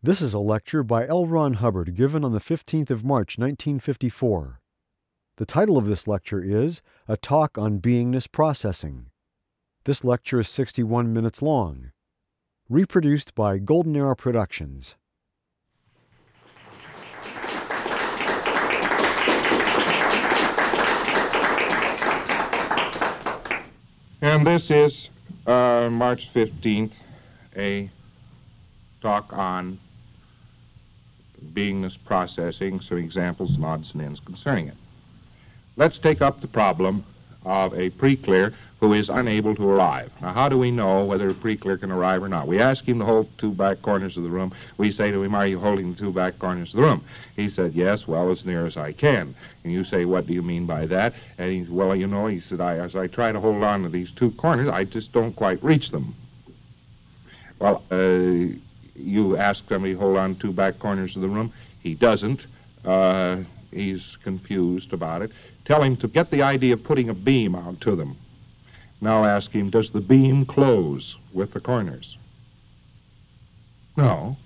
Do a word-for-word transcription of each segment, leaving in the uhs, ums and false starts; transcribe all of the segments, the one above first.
This is a lecture by L. Ron Hubbard given on the fifteenth of March, nineteen fifty-four. The title of this lecture is A Talk on Beingness Processing. This lecture is sixty-one minutes long. Reproduced by Golden Era Productions. And this is uh, March fifteenth, a talk on beingness processing, some examples and odds and ends concerning it. Let's take up the problem of a pre-clear who is unable to arrive. Now, how do we know whether a pre-clear can arrive or not? We ask him to hold two back corners of the room. We say to him, are you holding the two back corners of the room? He said, yes, well, as near as I can. And you say, what do you mean by that? And he said, well, you know, he said, I, as I try to hold on to these two corners, I just don't quite reach them. Well, uh, you ask somebody to hold on to two back corners of the room. He doesn't. Uh, he's confused about it. Tell him to get the idea of putting a beam out to them. Now ask him, does the beam close with the corners? No.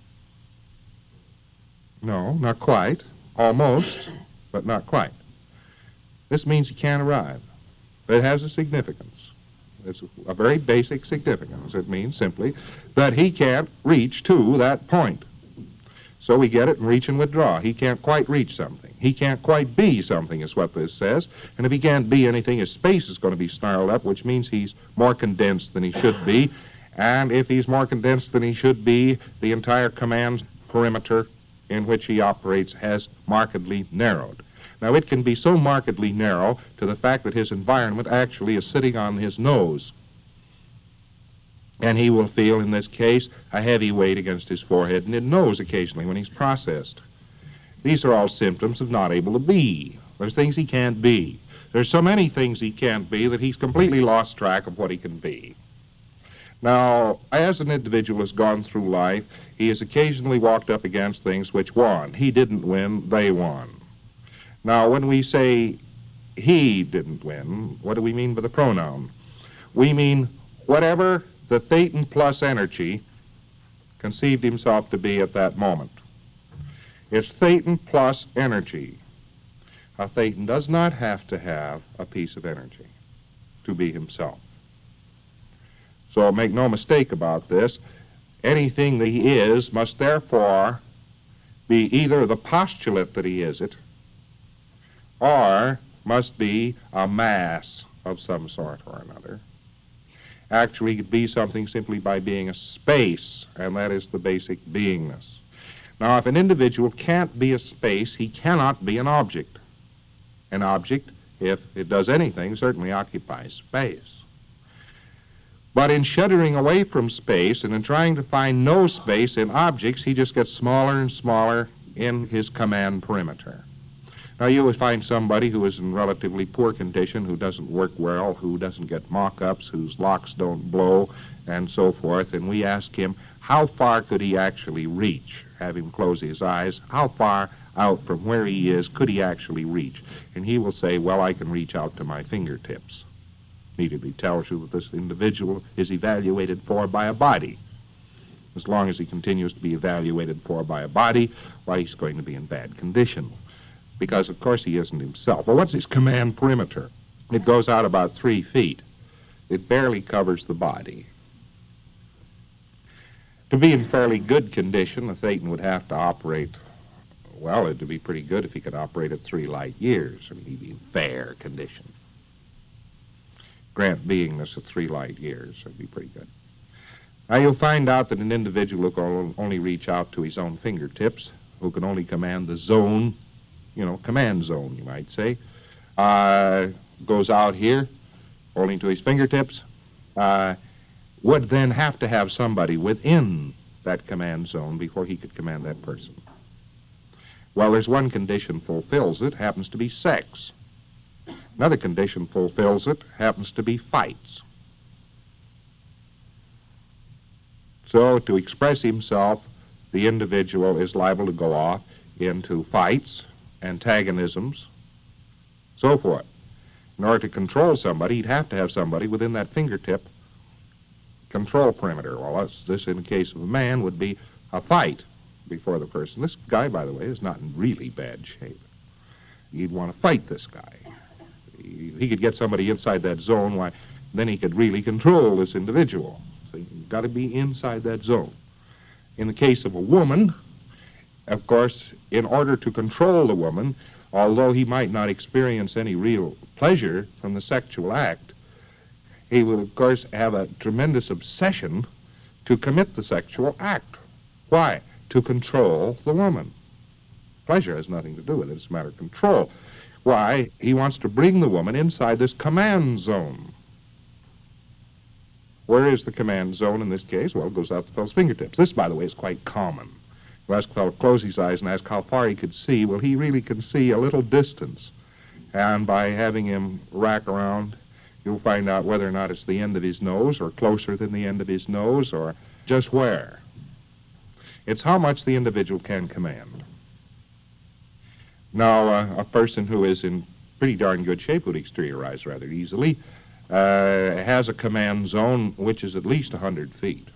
No, not quite. Almost, but not quite. This means he can't arrive. But it has a significance. It's a very basic significance. It means simply that he can't reach to that point. So we get it and reach and withdraw. He can't quite reach something. He can't quite be something is what this says. And if he can't be anything, his space is going to be snarled up, which means he's more condensed than he should be. And if he's more condensed than he should be, the entire command perimeter in which he operates has markedly narrowed. Now, it can be so markedly narrow to the fact that his environment actually is sitting on his nose. And he will feel, in this case, a heavy weight against his forehead and his nose occasionally when he's processed. These are all symptoms of not able to be. There's things he can't be. There's so many things he can't be that he's completely lost track of what he can be. Now, as an individual has gone through life, he has occasionally walked up against things which won. He didn't win, they won. Now, when we say he didn't win, what do we mean by the pronoun? We mean whatever the Thetan plus energy conceived himself to be at that moment. It's Thetan plus energy. A Thetan does not have to have a piece of energy to be himself. So make no mistake about this. Anything that he is must therefore be either the postulate that he is it, or must be a mass of some sort or another. Actually, it could be something simply by being a space, and that is the basic beingness. Now, if an individual can't be a space, he cannot be an object. An object, if it does anything, certainly occupies space. But in shuddering away from space and in trying to find no space in objects, he just gets smaller and smaller in his command perimeter. Now, you would find somebody who is in relatively poor condition, who doesn't work well, who doesn't get mock-ups, whose locks don't blow, and so forth, and we ask him, how far could he actually reach? Have him close his eyes. How far out from where he is could he actually reach? And he will say, well, I can reach out to my fingertips. Immediately tells you that this individual is evaluated for by a body. As long as he continues to be evaluated for by a body, why, he's going to be in bad condition. Because, of course, he isn't himself. Well, what's his command perimeter? It goes out about three feet. It barely covers the body. To be in fairly good condition, a Thetan would have to operate, well, it'd be pretty good if he could operate at three light years. I mean, he'd be in fair condition. Grant beingness at three light years, that'd be pretty good. Now, you'll find out that an individual who can only reach out to his own fingertips, who can only command the zone, you know, command zone, you might say, uh, goes out here, holding to his fingertips, uh, would then have to have somebody within that command zone before he could command that person. Well, there's one condition fulfills it, happens to be sex. Another condition fulfills it, happens to be fights. So, to express himself, the individual is liable to go off into fights, antagonisms, so forth. In order to control somebody, he'd have to have somebody within that fingertip control perimeter. Well, that's, this, in the case of a man, would be a fight. before the person. This guy, by the way, is not in really bad shape. You'd want to fight this guy. He, he could get somebody inside that zone, why, then he could really control this individual. So you've got to be inside that zone. In the case of a woman, of course, in order to control the woman, although he might not experience any real pleasure from the sexual act, he will, of course, have a tremendous obsession to commit the sexual act. Why? To control the woman. Pleasure has nothing to do with it. It's a matter of control. Why? He wants to bring the woman inside this command zone. Where is the command zone in this case? Well, it goes out the fellow's fingertips. This, by the way, is quite common. You ask a fellow to close his eyes and ask how far he could see. Well, he really can see a little distance. And by having him rack around, you'll find out whether or not it's the end of his nose or closer than the end of his nose or just where. It's how much the individual can command. Now, uh, a person who is in pretty darn good shape would exteriorize rather easily, uh, has a command zone which is at least one hundred feet.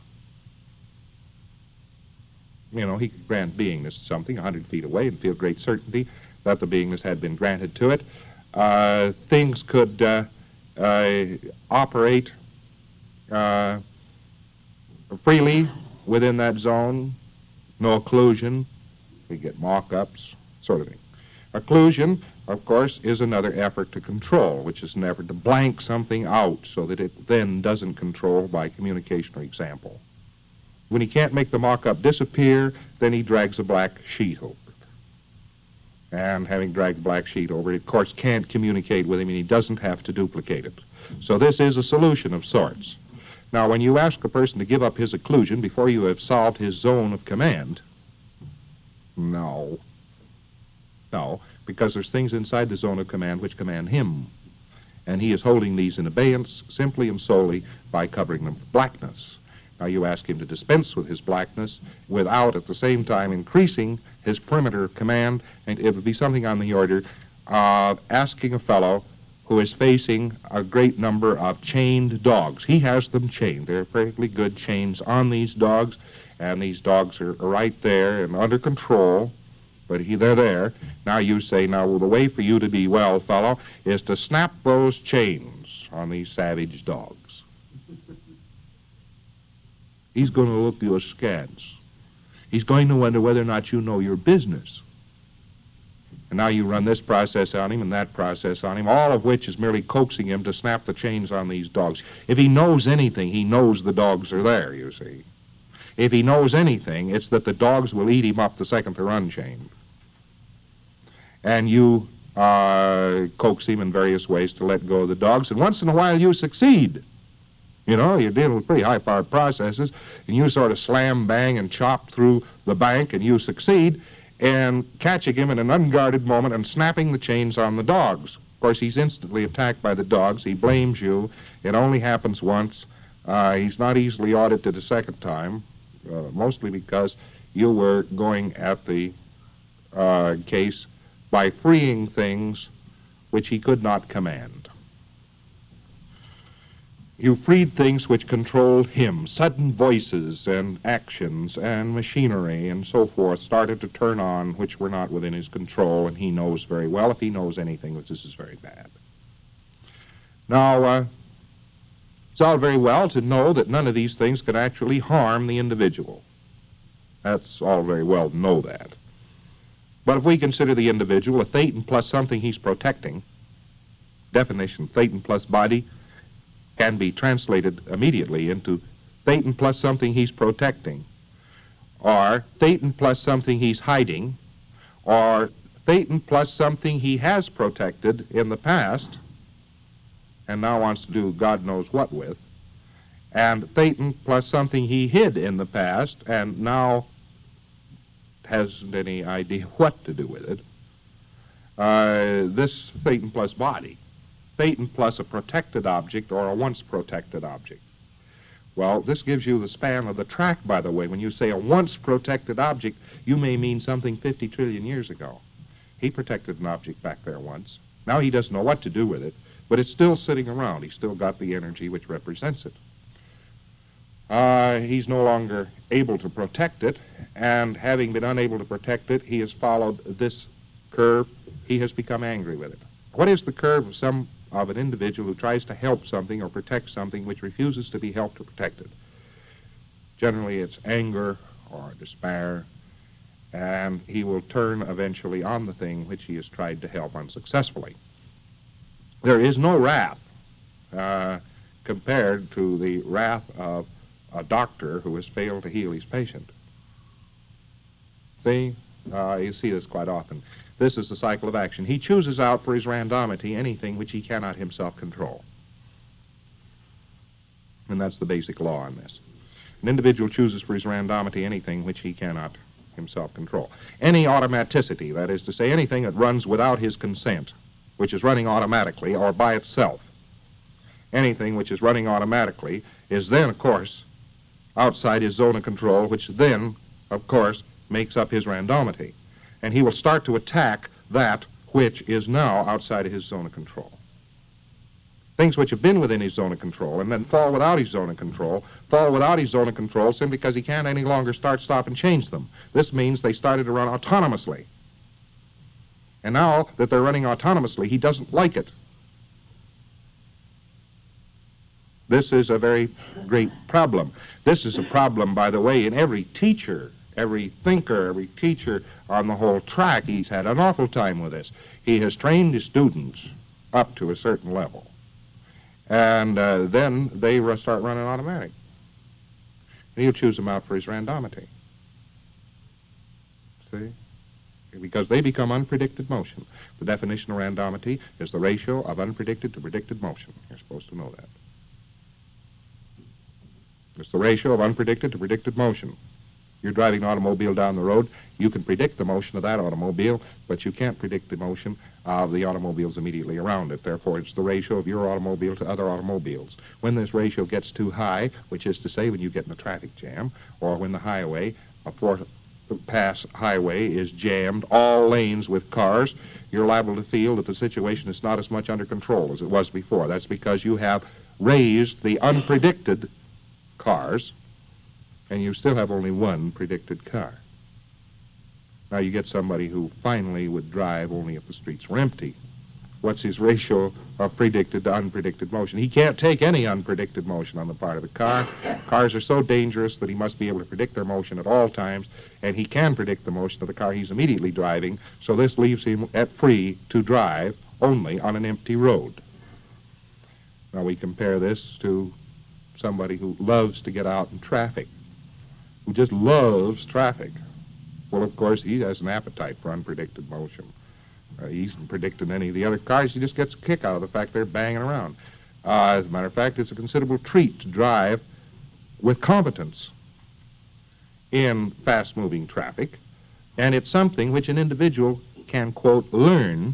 You know, he could grant beingness to something one hundred feet away and feel great certainty that the beingness had been granted to it. Uh, things could uh, uh, operate uh, freely within that zone, no occlusion. We get mock-ups, sort of thing. Occlusion, of course, is another effort to control, which is an effort to blank something out so that it then doesn't control by communication or example. When he can't make the mock-up disappear, then he drags a black sheet over it. And having dragged a black sheet over it, of course, can't communicate with him, and he doesn't have to duplicate it. So this is a solution of sorts. Now, when you ask a person to give up his occlusion before you have solved his zone of command, no. No, because there's things inside the zone of command which command him. And he is holding these in abeyance simply and solely by covering them with blackness. Now you ask him to dispense with his blackness without at the same time increasing his perimeter of command, and it would be something on the order of asking a fellow who is facing a great number of chained dogs. He has them chained. There are perfectly good chains on these dogs, and these dogs are right there and under control. But he, they're there. Now you say, now well, the way for you to be well, fellow, is to snap those chains on these savage dogs. He's going to look you askance. He's going to wonder whether or not you know your business. And now you run this process on him and that process on him, all of which is merely coaxing him to snap the chains on these dogs. If he knows anything, he knows the dogs are there, you see. If he knows anything, it's that the dogs will eat him up the second they're unchained. And you uh, coax him in various ways to let go of the dogs, and once in a while you succeed. You know, you're dealing with pretty high-powered processes, and you sort of slam, bang, and chop through the bank, and you succeed in catching him in an unguarded moment and snapping the chains on the dogs. Of course, he's instantly attacked by the dogs. He blames you. It only happens once. Uh, he's not easily audited a second time, uh, mostly because you were going at the uh, case by freeing things which he could not command. You freed things which controlled him. Sudden voices and actions and machinery and so forth started to turn on which were not within his control, and he knows very well, if he knows anything, that this is very bad. Now, uh, it's all very well to know that none of these things can actually harm the individual. That's all very well to know that. But if we consider the individual a thetan plus something he's protecting, definition, thetan plus body, can be translated immediately into thetan plus something he's protecting, or thetan plus something he's hiding, or thetan plus something he has protected in the past and now wants to do God knows what with, and thetan plus something he hid in the past and now hasn't any idea what to do with it. Uh, this thetan plus body. Thetan plus a protected object or a once protected object. Well, this gives you the span of the track, by the way. When you say a once protected object, you may mean something fifty trillion years ago. He protected an object back there once. Now he doesn't know what to do with it, but it's still sitting around. He's still got the energy which represents it. uh, he's no longer able to protect it, and having been unable to protect it, he has followed this curve. He has become angry with it. What is the curve of some of an individual who tries to help something or protect something which refuses to be helped or protected? Generally, it's anger or despair, and he will turn eventually on the thing which he has tried to help unsuccessfully. There is no wrath uh, compared to the wrath of a doctor who has failed to heal his patient. See? Uh, you see this quite often. This is the cycle of action. He chooses out for his randomity anything which he cannot himself control. And that's the basic law on this. An individual chooses for his randomity anything which he cannot himself control. Any automaticity, that is to say, anything that runs without his consent, which is running automatically or by itself, anything which is running automatically is then, of course, outside his zone of control, which then, of course, makes up his randomity. And he will start to attack that which is now outside of his zone of control. Things which have been within his zone of control and then fall without his zone of control, fall without his zone of control simply because he can't any longer start, stop, and change them. This means they started to run autonomously. And now that they're running autonomously, he doesn't like it. This is a very great problem. This is a problem, by the way, in every teacher, every thinker, every teacher on the whole track. He's had an awful time with this. He has trained his students up to a certain level. And uh, then they start running automatic. And he'll choose them out for his randomity. See? Because they become unpredicted motion. The definition of randomity is the ratio of unpredicted to predicted motion. You're supposed to know that. It's the ratio of unpredicted to predicted motion. You're driving an automobile down the road. You can predict the motion of that automobile, but you can't predict the motion of the automobiles immediately around it. Therefore, it's the ratio of your automobile to other automobiles. When this ratio gets too high, which is to say when you get in a traffic jam, or when the highway, a four-pass highway is jammed, all lanes with cars, you're liable to feel that the situation is not as much under control as it was before. That's because you have raised the unpredicted cars, and you still have only one predicted car. Now you get somebody who finally would drive only if the streets were empty. What's his ratio of predicted to unpredicted motion? He can't take any unpredicted motion on the part of the car. Cars are so dangerous that he must be able to predict their motion at all times, and he can predict the motion of the car he's immediately driving, so this leaves him at free to drive only on an empty road. Now we compare this to somebody who loves to get out in traffic, who just loves traffic. Well, of course, he has an appetite for unpredicted motion. Uh, he isn't predicting any of the other cars. He just gets a kick out of the fact they're banging around. Uh, as a matter of fact, it's a considerable treat to drive with competence in fast-moving traffic, and it's something which an individual can, quote, learn,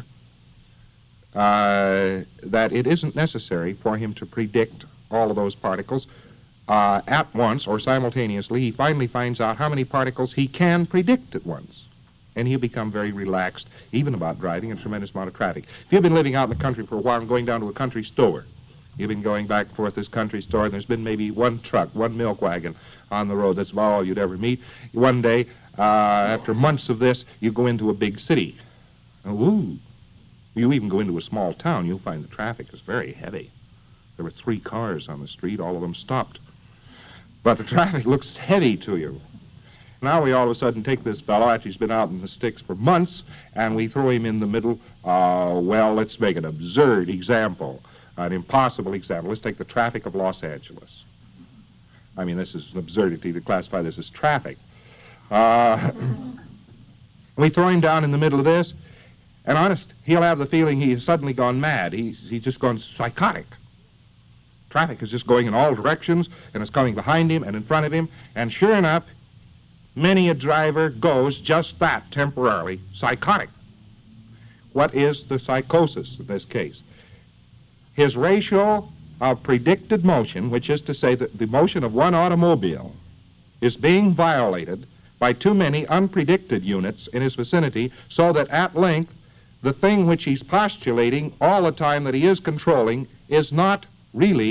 uh, that it isn't necessary for him to predict all of those particles uh, at once or simultaneously. He finally finds out how many particles he can predict at once. And he'll become very relaxed, even about driving a tremendous amount of traffic. If you've been living out in the country for a while and going down to a country store, you've been going back and forth this country store, and there's been maybe one truck, one milk wagon on the road. That's about all you'd ever meet. One day, uh, after months of this, you go into a big city. Ooh. You even go into a small town, you'll find the traffic is very heavy. There were three cars on the street, all of them stopped. But the traffic looks heavy to you. Now we all of a sudden take this fellow after he's been out in the sticks for months, and we throw him in the middle. Uh, well, let's make an absurd example, an impossible example. Let's take the traffic of Los Angeles. I mean, this is an absurdity to classify this as traffic. Uh, we throw him down in the middle of this, and honest, he'll have the feeling he's suddenly gone mad. He's, he's just gone psychotic. Traffic is just going in all directions, and it's coming behind him and in front of him, and sure enough, many a driver goes just that, temporarily psychotic. What is the psychosis in this case? His ratio of predicted motion, which is to say that the motion of one automobile, is being violated by too many unpredicted units in his vicinity, so that at length the thing which he's postulating all the time that he is controlling is not really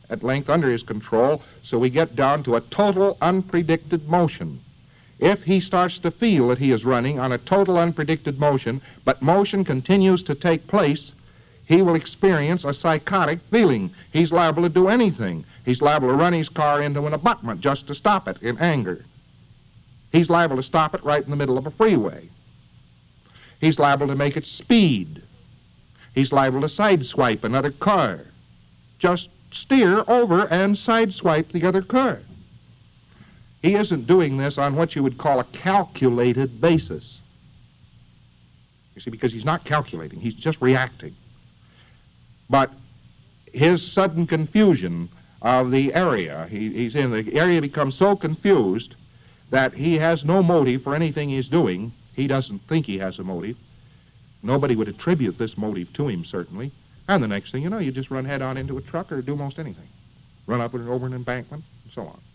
at length under his control, so we get down to a total unpredicted motion. If he starts to feel that he is running on a total unpredicted motion, but motion continues to take place, he will experience a psychotic feeling. He's liable to do anything. He's liable to run his car into an abutment just to stop it in anger. He's liable to stop it right in the middle of a freeway. He's liable to make it speed. He's liable to sideswipe another car. Just steer over and sideswipe the other car. He isn't doing this on what you would call a calculated basis. You see, because he's not calculating, he's just reacting. But his sudden confusion of the area he, he's in, the area becomes so confused that he has no motive for anything he's doing. He doesn't think he has a motive. Nobody would attribute this motive to him, certainly. And the next thing you know, you just run head on into a truck or do most anything. Run up and over an embankment, and so on.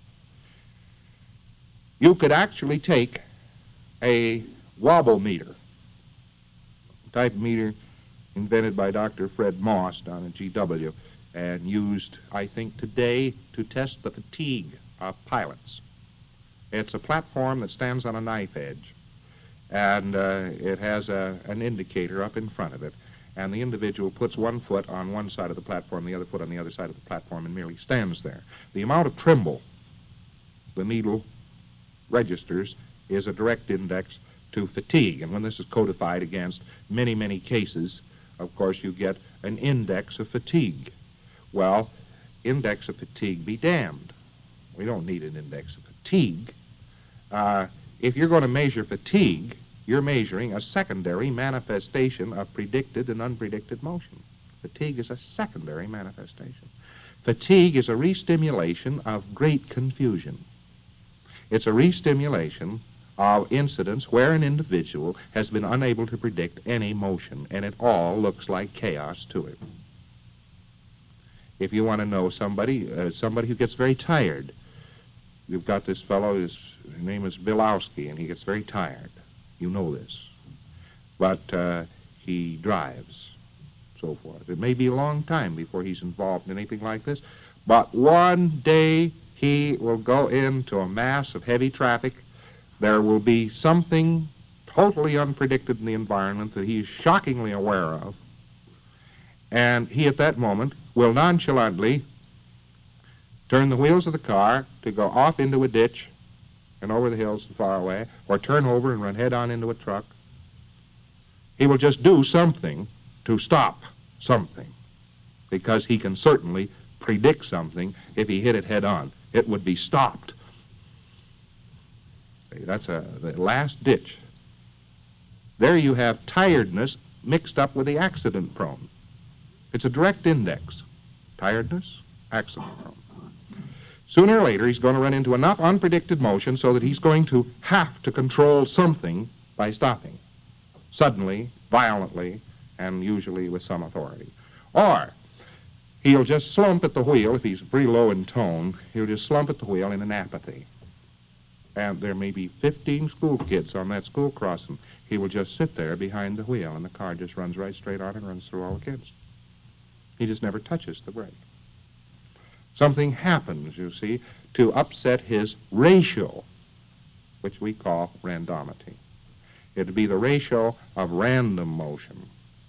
You could actually take a wobble meter, type of meter invented by Doctor Fred Moss down at G W, and used, I think, today to test the fatigue of pilots. It's a platform that stands on a knife edge, and uh, it has a, an indicator up in front of it, and the individual puts one foot on one side of the platform, the other foot on the other side of the platform, and merely stands there. The amount of tremble the needle registers is a direct index to fatigue, and when this is codified against many, many cases, of course, you get an index of fatigue. Well, index of fatigue be damned. We don't need an index of fatigue. Uh, if you're going to measure fatigue, you're measuring a secondary manifestation of predicted and unpredicted motion. Fatigue is a secondary manifestation. Fatigue is a re-stimulation of great confusion. It's a re-stimulation of incidents where an individual has been unable to predict any motion, and it all looks like chaos to him. If you want to know somebody, uh, somebody who gets very tired, you've got this fellow, his name is Bilowski, and he gets very tired. You know this. But uh, he drives, so forth. It may be a long time before he's involved in anything like this, but one day he will go into a mass of heavy traffic. There will be something totally unpredicted in the environment that he's shockingly aware of, and he at that moment will nonchalantly turn the wheels of the car to go off into a ditch and over the hills and far away, or turn over and run head on into a truck. He will just do something to stop something, because he can certainly predict something. If he hit it head on, it would be stopped. That's a, the last ditch. There you have tiredness mixed up with the accident prone. It's a direct index. Tiredness, accident prone. Sooner or later, he's going to run into enough unpredicted motion so that he's going to have to control something by stopping. Suddenly, violently, and usually with some authority. Or he'll just slump at the wheel. If he's pretty low in tone, he'll just slump at the wheel in an apathy. And there may be fifteen school kids on that school crossing. He will just sit there behind the wheel, and the car just runs right straight on and runs through all the kids. He just never touches the brake. Something happens, you see, to upset his ratio, which we call randomity. It would be the ratio of random motion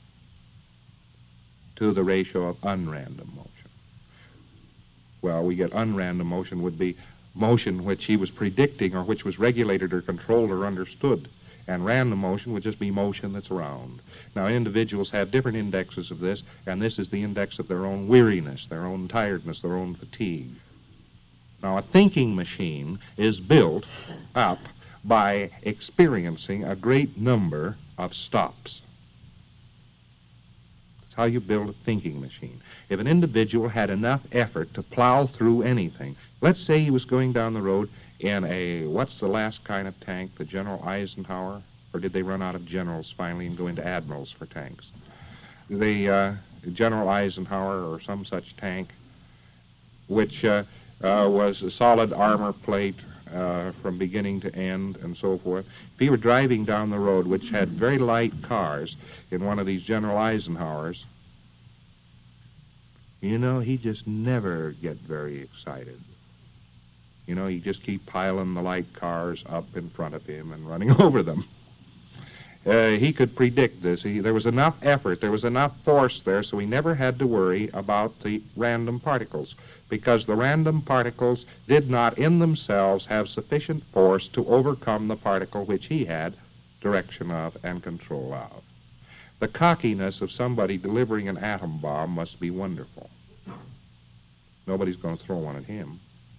to the ratio of unrandom motion. Well, we get unrandom motion would be motion which he was predicting or which was regulated or controlled or understood. And random motion would just be motion that's around. Now, individuals have different indexes of this, and this is the index of their own weariness, their own tiredness, their own fatigue. Now, a thinking machine is built up by experiencing a great number of stops. That's how you build a thinking machine. If an individual had enough effort to plow through anything, let's say he was going down the road in a, what's the last kind of tank, the General Eisenhower? Or did they run out of generals finally and go into admirals for tanks? The uh, General Eisenhower or some such tank, which uh, uh, was a solid armor plate uh, from beginning to end and so forth. If he were driving down the road, which had very light cars, in one of these General Eisenhowers, you know, he just never get very excited. You know, he just keep piling the light cars up in front of him and running over them. Uh, he could predict this. He, there was enough effort, there was enough force there, so he never had to worry about the random particles, because the random particles did not in themselves have sufficient force to overcome the particle which he had direction of and control of. The cockiness of somebody delivering an atom bomb must be wonderful. Nobody's going to throw one at him.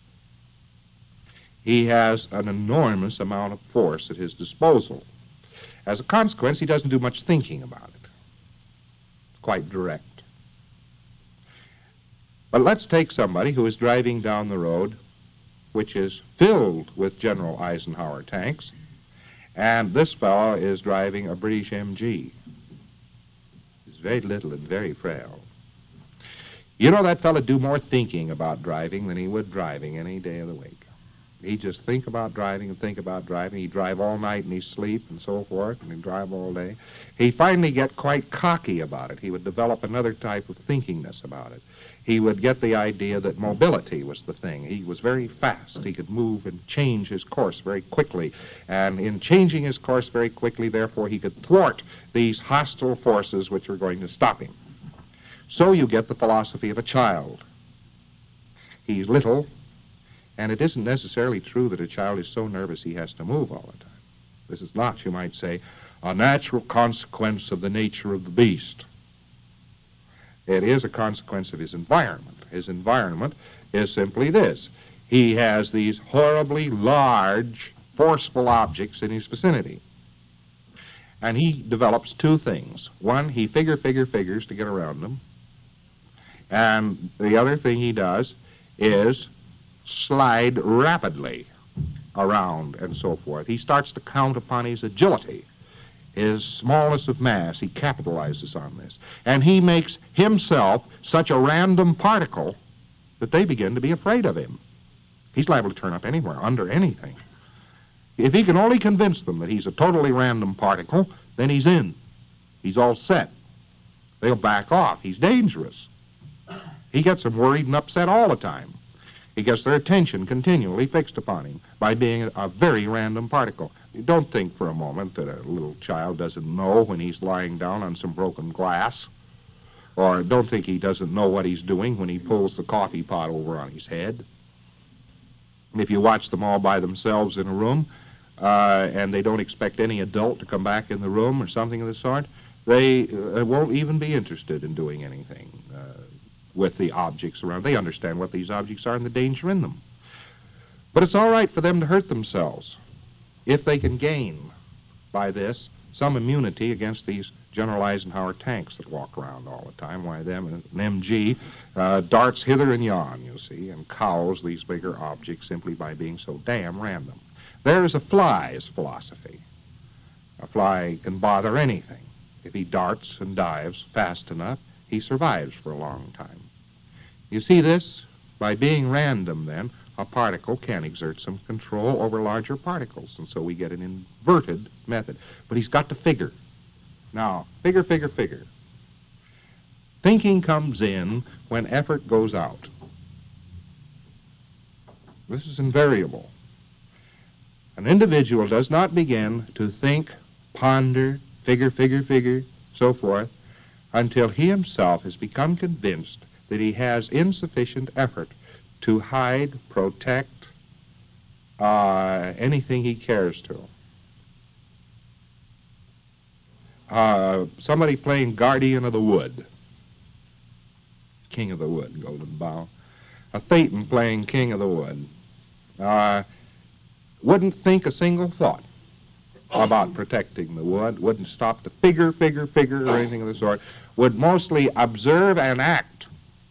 He has an enormous amount of force at his disposal. As a consequence, he doesn't do much thinking about it. It's quite direct. But let's take somebody who is driving down the road, which is filled with General Eisenhower tanks, and this fellow is driving a British M G. He's very little and very frail. You know, that fellow do more thinking about driving than he would driving any day of the week. He'd just think about driving and think about driving. He'd drive all night and he'd sleep and so forth, and he'd drive all day. He'd finally get quite cocky about it. He would develop another type of thinkingness about it. He would get the idea that mobility was the thing. He was very fast. He could move and change his course very quickly. And in changing his course very quickly, therefore, he could thwart these hostile forces which were going to stop him. So you get the philosophy of a child. He's little, and it isn't necessarily true that a child is so nervous he has to move all the time. This is not, you might say, a natural consequence of the nature of the beast. It is a consequence of his environment. His environment is simply this. He has these horribly large, forceful objects in his vicinity. And he develops two things. One, he figure, figure, figures to get around them. And the other thing he does is slide rapidly around and so forth. He starts to count upon his agility, his smallness of mass. He capitalizes on this. And he makes himself such a random particle that they begin to be afraid of him. He's liable to turn up anywhere, under anything. If he can only convince them that he's a totally random particle, then he's in. He's all set. They'll back off. He's dangerous. He gets them worried and upset all the time. He gets their attention continually fixed upon him by being a, a very random particle. You don't think for a moment that a little child doesn't know when he's lying down on some broken glass. Or don't think he doesn't know what he's doing when he pulls the coffee pot over on his head. And if you watch them all by themselves in a room, uh, and they don't expect any adult to come back in the room or something of the sort, they uh, won't even be interested in doing anything uh, with the objects around. They understand what these objects are and the danger in them. But it's all right for them to hurt themselves if they can gain by this some immunity against these General Eisenhower tanks that walk around all the time. Why, them, an M G uh, darts hither and yon, you see, and cows these bigger objects simply by being so damn random. There's a fly's philosophy. A fly can bother anything. If he darts and dives fast enough, he survives for a long time. You see this? By being random, then, a particle can exert some control over larger particles, and so we get an inverted method. But he's got to figure. Now, figure, figure, figure. Thinking comes in when effort goes out. This is invariable. An individual does not begin to think, ponder, figure, figure, figure, so forth, until he himself has become convinced that he has insufficient effort to hide, protect, uh, anything he cares to. Uh, somebody playing Guardian of the Wood, King of the Wood, Golden Bough. A Thetan playing King of the Wood. Uh, wouldn't think a single thought about protecting the wood, wouldn't stop to figure, figure, figure, or anything of the sort, would mostly observe and act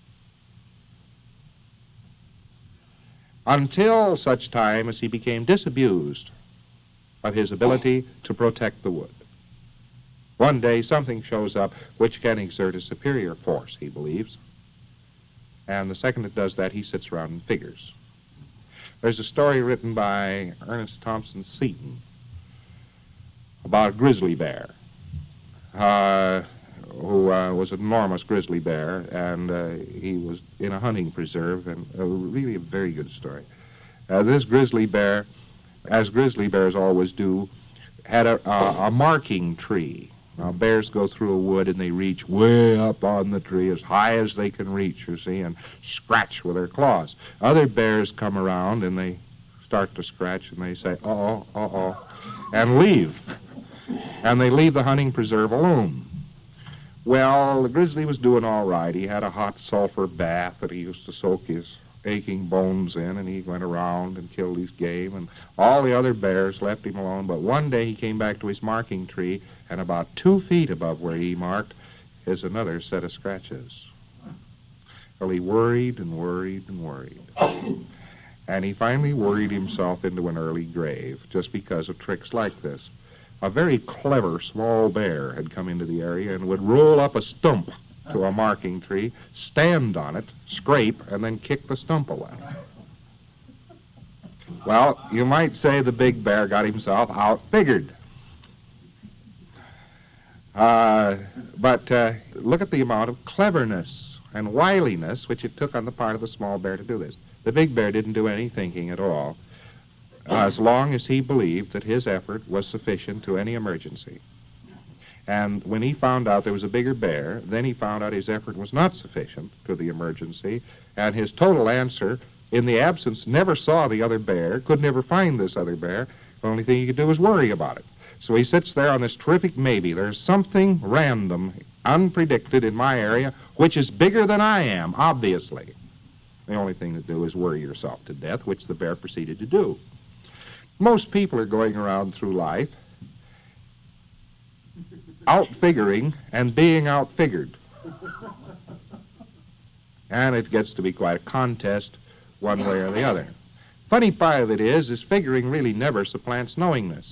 until such time as he became disabused of his ability to protect the wood. One day something shows up which can exert a superior force, he believes, and the second it does that, he sits around and figures. There's a story written by Ernest Thompson Seton about a grizzly bear. Uh, who uh, was an enormous grizzly bear, and uh, he was in a hunting preserve, and uh, really a very good story. Uh, this grizzly bear, as grizzly bears always do, had a, a, a marking tree. Now, bears go through a wood and they reach way up on the tree, as high as they can reach, you see, and scratch with their claws. Other bears come around and they start to scratch and they say, uh-oh, uh-oh, and leave. And they leave the hunting preserve alone. Well, the grizzly was doing all right. He had a hot sulfur bath that he used to soak his aching bones in, and he went around and killed his game, and all the other bears left him alone. But one day he came back to his marking tree, and about two feet above where he marked is another set of scratches. Well, he worried and worried and worried. And he finally worried himself into an early grave just because of tricks like this. A very clever small bear had come into the area and would roll up a stump to a marking tree, stand on it, scrape, and then kick the stump away. Well, you might say the big bear got himself outfigured. Uh, but uh, look at the amount of cleverness and wiliness which it took on the part of the small bear to do this. The big bear didn't do any thinking at all, uh, as long as he believed that his effort was sufficient to any emergency. And when he found out there was a bigger bear, then he found out his effort was not sufficient to the emergency, and his total answer, in the absence, never saw the other bear, could never find this other bear. The only thing he could do was worry about it. So he sits there on this terrific maybe. There's something random, unpredicted in my area, which is bigger than I am, obviously. The only thing to do is worry yourself to death, which the bear proceeded to do. Most people are going around through life outfiguring and being outfigured. And it gets to be quite a contest one way or the other. Funny part of it is, is figuring really never supplants knowingness.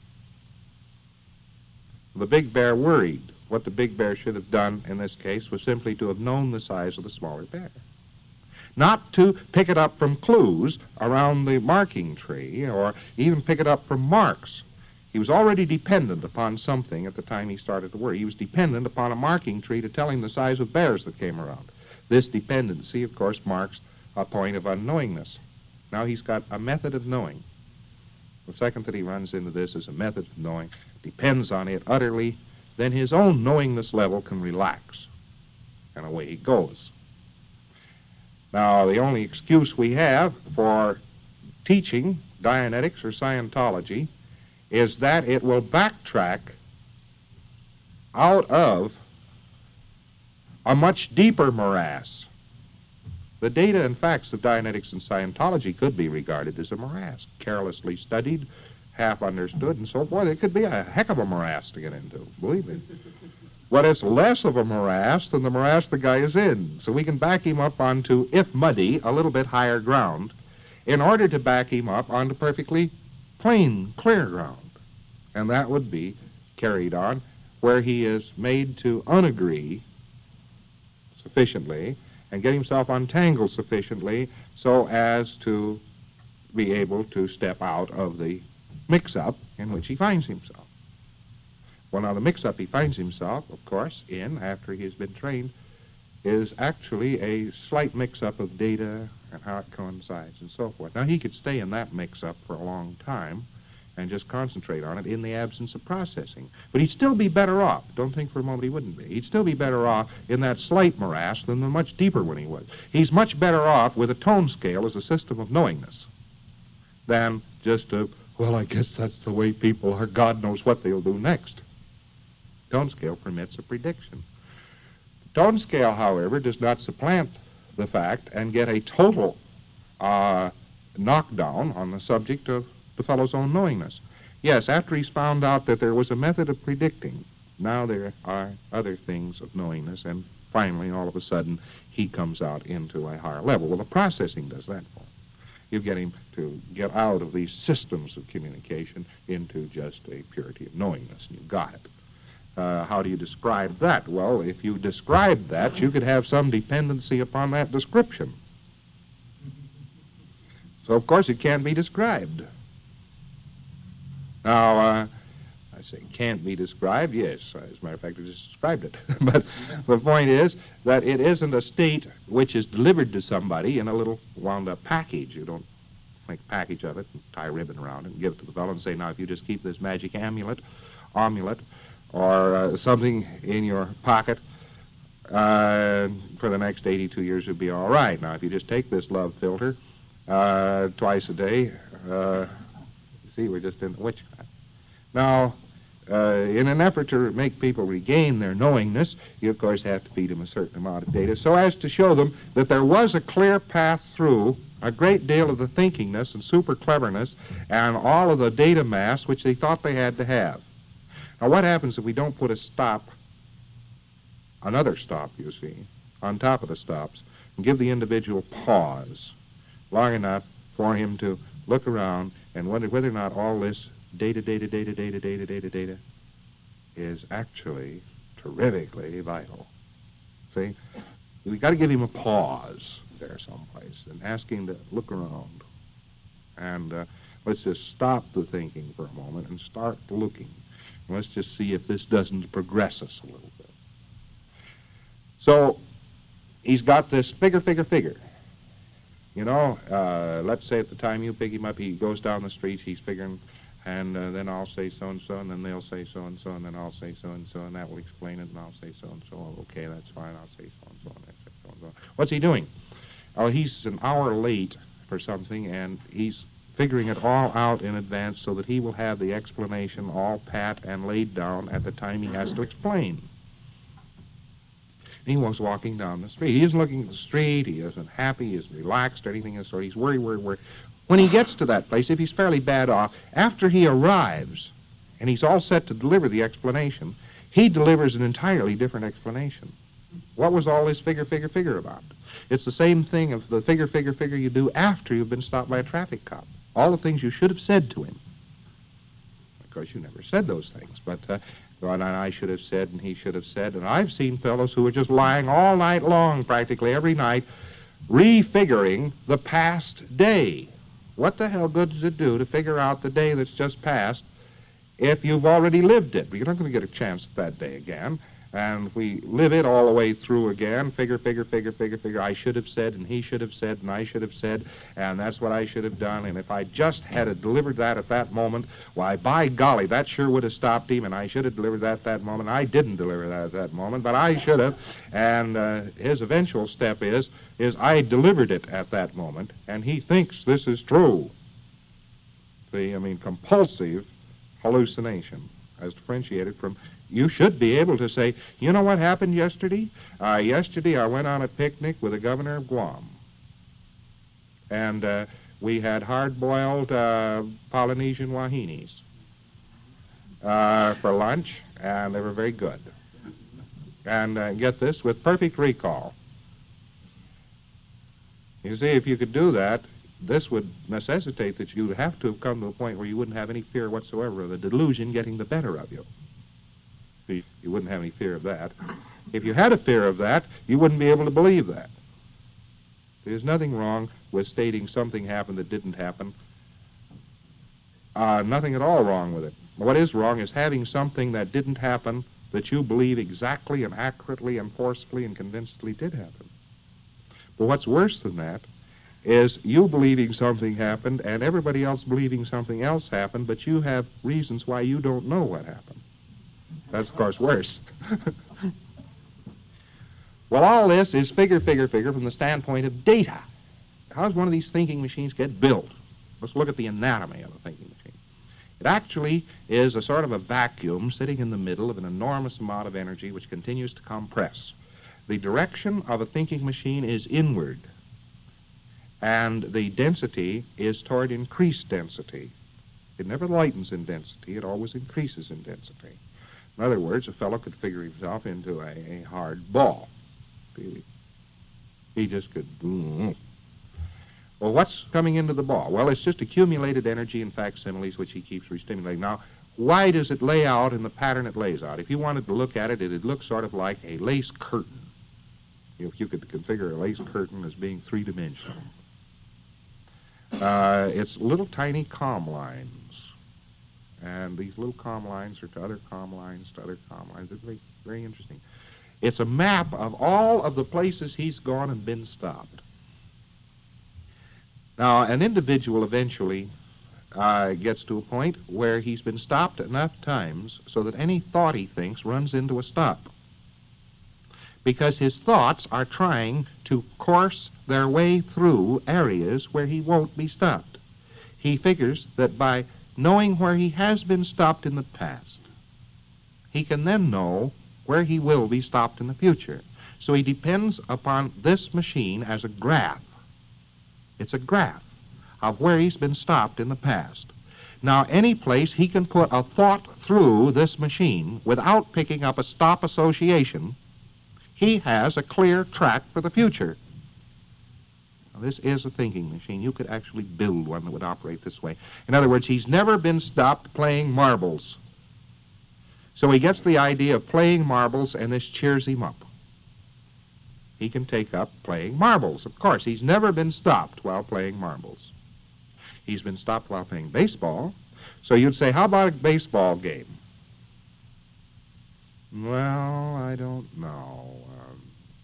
The big bear worried. What the big bear should have done in this case was simply to have known the size of the smaller bear. Not to pick it up from clues around the marking tree or even pick it up from marks. He was already dependent upon something at the time he started to worry. He was dependent upon a marking tree to tell him the size of bears that came around. This dependency, of course, marks a point of unknowingness. Now he's got a method of knowing. The second that he runs into this is a method of knowing, depends on it utterly, then his own knowingness level can relax, and away he goes. Now, the only excuse we have for teaching Dianetics or Scientology is that it will backtrack out of a much deeper morass. The data and facts of Dianetics and Scientology could be regarded as a morass, carelessly studied, half understood, and so forth. It could be a heck of a morass to get into, believe me. But it's less of a morass than the morass the guy is in, so we can back him up onto, if muddy, a little bit higher ground, in order to back him up onto perfectly plain, clear ground. And that would be carried on where he is made to unagree sufficiently and get himself untangled sufficiently so as to be able to step out of the mix-up in which he finds himself. Well, now, the mix-up he finds himself, of course, in, after he has been trained, is actually a slight mix-up of data and how it coincides and so forth. Now, he could stay in that mix-up for a long time and just concentrate on it in the absence of processing. But he'd still be better off. Don't think for a moment he wouldn't be. He'd still be better off in that slight morass than the much deeper one he was. He's much better off with a tone scale as a system of knowingness than just a, well, I guess that's the way people are. God knows what they'll do next. Tone scale permits a prediction. The tone scale, however, does not supplant the fact and get a total uh, knockdown on the subject of the fellow's own knowingness. Yes, after he's found out that there was a method of predicting, now there are other things of knowingness, and finally, all of a sudden, he comes out into a higher level. Well, the processing does that for him. You get him to get out of these systems of communication into just a purity of knowingness, and you've got it. Uh, how do you describe that? Well, if you described that, you could have some dependency upon that description. So, of course, it can't be described. Now, uh, say, can't be described. Yes, as a matter of fact, I just described it. But the point is that it isn't a state which is delivered to somebody in a little wound-up package. You don't make a package of it and tie a ribbon around it and give it to the fellow and say, now, if you just keep this magic amulet, amulet, or uh, something in your pocket, uh, for the next eighty-two years, it'll be all right. Now, if you just take this love filter uh, twice a day, uh, see, we're just in the witchcraft. Now, uh, in an effort to make people regain their knowingness, you, of course, have to feed them a certain amount of data so as to show them that there was a clear path through a great deal of the thinkingness and super cleverness and all of the data mass which they thought they had to have. Now, what happens if we don't put a stop, another stop, you see, on top of the stops, and give the individual pause long enough for him to look around and wonder whether or not all this data, data, data, data, data, data, data is actually terrifically vital. See? We've got to give him a pause there someplace and ask him to look around. And uh, let's just stop the thinking for a moment and start looking. And let's just see if this doesn't progress us a little bit. So he's got this figure, figure, figure. You know, uh, let's say at the time you pick him up, he goes down the street, he's figuring, and uh, then I'll say so-and-so, and then they'll say so-and-so, and then I'll say so-and-so, and that will explain it, and I'll say so-and-so. Okay, that's fine, I'll say so-and-so, and I say so-and-so. What's he doing? Oh, he's an hour late for something, and he's figuring it all out in advance so that he will have the explanation all pat and laid down at the time he has to explain. He was walking down the street. He isn't looking at the street. He isn't happy. He isn't relaxed or anything of the sort. He's worried, worried, worried. When he gets to that place, if he's fairly bad off, after he arrives and he's all set to deliver the explanation, he delivers an entirely different explanation. What was all this figure, figure, figure about? It's the same thing of the figure, figure, figure you do after you've been stopped by a traffic cop. All the things you should have said to him. Of course, you never said those things, but... Uh, And I should have said, and he should have said, and I've seen fellows who are just lying all night long, practically every night, refiguring the past day. What the hell good does it do to figure out the day that's just passed if you've already lived it? But you're not going to get a chance at that day again. And if we live it all the way through again, figure, figure, figure, figure, figure, I should have said, and he should have said, and I should have said, and that's what I should have done, and if I just had delivered that at that moment, why, by golly, that sure would have stopped him, and I should have delivered that at that moment. I didn't deliver that at that moment, but I should have, and uh, his eventual step is, is I delivered it at that moment, and he thinks this is true. See, I mean, compulsive hallucination, as differentiated from... You should be able to say, you know what happened yesterday? Uh, yesterday I went on a picnic with the governor of Guam. And uh, we had hard-boiled uh, Polynesian wahinis uh, for lunch, and they were very good. And uh, get this, with perfect recall. You see, if you could do that, this would necessitate that you would have to have come to a point where you wouldn't have any fear whatsoever of the delusion getting the better of you. You wouldn't have any fear of that. If you had a fear of that, you wouldn't be able to believe that. There's nothing wrong with stating something happened that didn't happen. Uh, nothing at all wrong with it. What is wrong is having something that didn't happen that you believe exactly and accurately and forcefully and convincedly did happen. But what's worse than that is you believing something happened and everybody else believing something else happened, but you have reasons why you don't know what happened. That's, of course, worse. Well, all this is figure, figure, figure from the standpoint of data. How does one of these thinking machines get built? Let's look at the anatomy of a thinking machine. It actually is a sort of a vacuum sitting in the middle of an enormous amount of energy which continues to compress. The direction of a thinking machine is inward, and the density is toward increased density. It never lightens in density, it always increases in density. In other words, a fellow could figure himself into a, a hard ball. He, he just could... Mm. Well, what's coming into the ball? Well, it's just accumulated energy and facsimiles which he keeps restimulating. Now, why does it lay out in the pattern it lays out? If you wanted to look at it, it'd look sort of like a lace curtain. If you could configure a lace curtain as being three-dimensional. Uh, it's little tiny calm lines. And and these little comm lines are to other comm lines, to other comm lines. It's very, very interesting. It's a map of all of the places he's gone and been stopped. Now, an individual eventually uh, gets to a point where he's been stopped enough times so that any thought he thinks runs into a stop, because his thoughts are trying to course their way through areas where he won't be stopped. He figures that by knowing where he has been stopped in the past, he can then know where he will be stopped in the future. So he depends upon this machine as a graph. It's a graph of where he's been stopped in the past. Now, any place he can put a thought through this machine without picking up a stop association, he has a clear track for the future. Now, this is a thinking machine. You could actually build one that would operate this way. In other words, he's never been stopped playing marbles. So he gets the idea of playing marbles, and this cheers him up. He can take up playing marbles. Of course, he's never been stopped while playing marbles. He's been stopped while playing baseball. So you'd say, how about a baseball game? Well, I don't know. Um,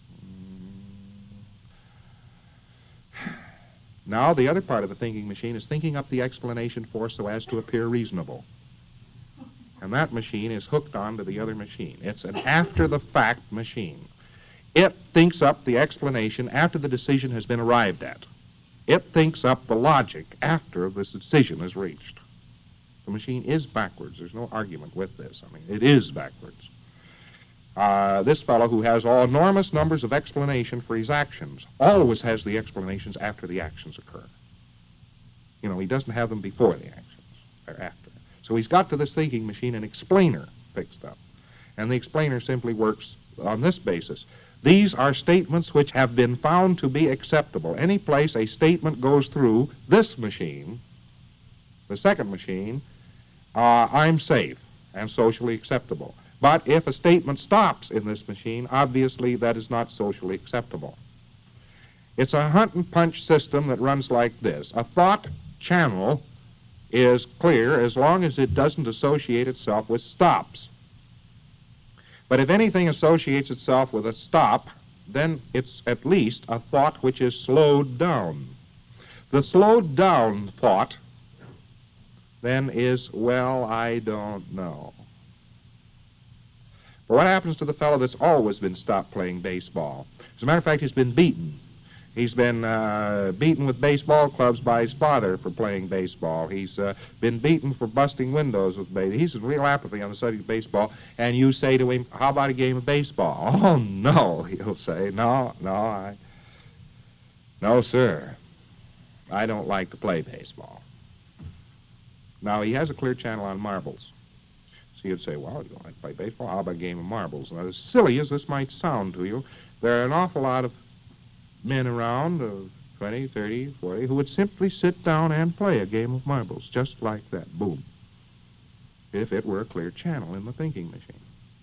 now, the other part of the thinking machine is thinking up the explanation for so as to appear reasonable. And that machine is hooked on to the other machine. It's an after-the-fact machine. It thinks up the explanation after the decision has been arrived at. It thinks up the logic after the decision is reached. The machine is backwards. There's no argument with this. I mean, it is backwards. Uh, this fellow, who has all enormous numbers of explanation for his actions, always has the explanations after the actions occur. You know, he doesn't have them before the actions. They're after. So he's got to this thinking machine an explainer fixed up. And the explainer simply works on this basis. These are statements which have been found to be acceptable. Any place a statement goes through this machine, the second machine, uh, I'm safe and socially acceptable. But if a statement stops in this machine, obviously that is not socially acceptable. It's a hunt and punch system that runs like this. A thought channel is clear as long as it doesn't associate itself with stops. But if anything associates itself with a stop, then it's at least a thought which is slowed down. The slowed down thought then is, well, I don't know. But what happens to the fellow that's always been stopped playing baseball? As a matter of fact, he's been beaten. He's been uh, beaten with baseball clubs by his father for playing baseball. He's uh, been beaten for busting windows with baseball. He's in real apathy on the subject of baseball. And you say to him, how about a game of baseball? Oh, no, he'll say. No, no, I... No, sir. I don't like to play baseball. Now, he has a clear channel on marbles. So you'd say, well, you don't like to play baseball? How about a game of marbles? Now, as silly as this might sound to you, there are an awful lot of men around of twenty, thirty, forty who would simply sit down and play a game of marbles just like that. Boom. If it were a clear channel in the thinking machine.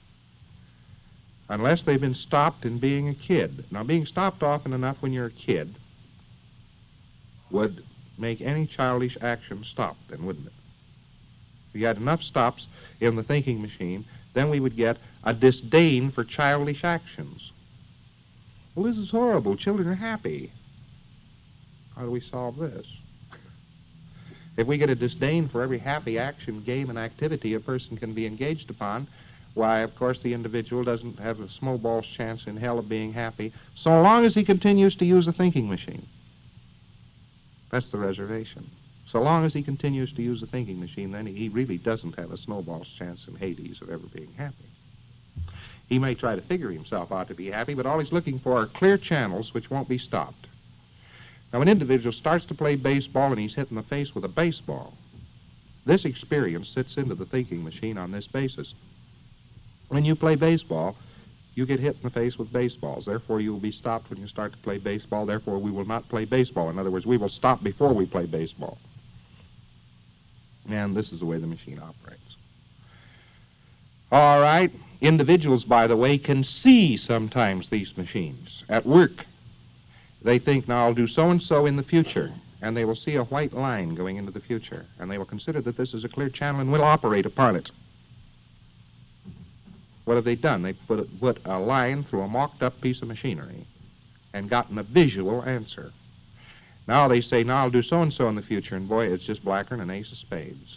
Unless they've been stopped in being a kid. Now, being stopped often enough when you're a kid would make any childish action stop, then, wouldn't it? If you had enough stops in the thinking machine, then we would get a disdain for childish actions. Well, this is horrible. Children are happy. How do we solve this? If we get a disdain for every happy action, game, and activity a person can be engaged upon, why, of course, the individual doesn't have a snowball's chance in hell of being happy, so long as he continues to use a thinking machine. That's the reservation. So long as he continues to use a thinking machine, then he really doesn't have a snowball's chance in Hades of ever being happy. He may try to figure himself out to be happy, but all he's looking for are clear channels which won't be stopped. Now, an individual starts to play baseball and he's hit in the face with a baseball. This experience sits into the thinking machine on this basis. When you play baseball, you get hit in the face with baseballs. Therefore, you will be stopped when you start to play baseball. Therefore, we will not play baseball. In other words, we will stop before we play baseball. And this is the way the machine operates. All right. Individuals, by the way, can see sometimes these machines at work. They think, now, I'll do so-and-so in the future. and they will see a white line going into the future, and they will consider that this is a clear channel and will operate upon it. What have they done? They put a, put a line through a mocked-up piece of machinery and gotten a visual answer. Now they say, now I'll do so-and-so in the future, and boy, it's just blacker than an ace of spades.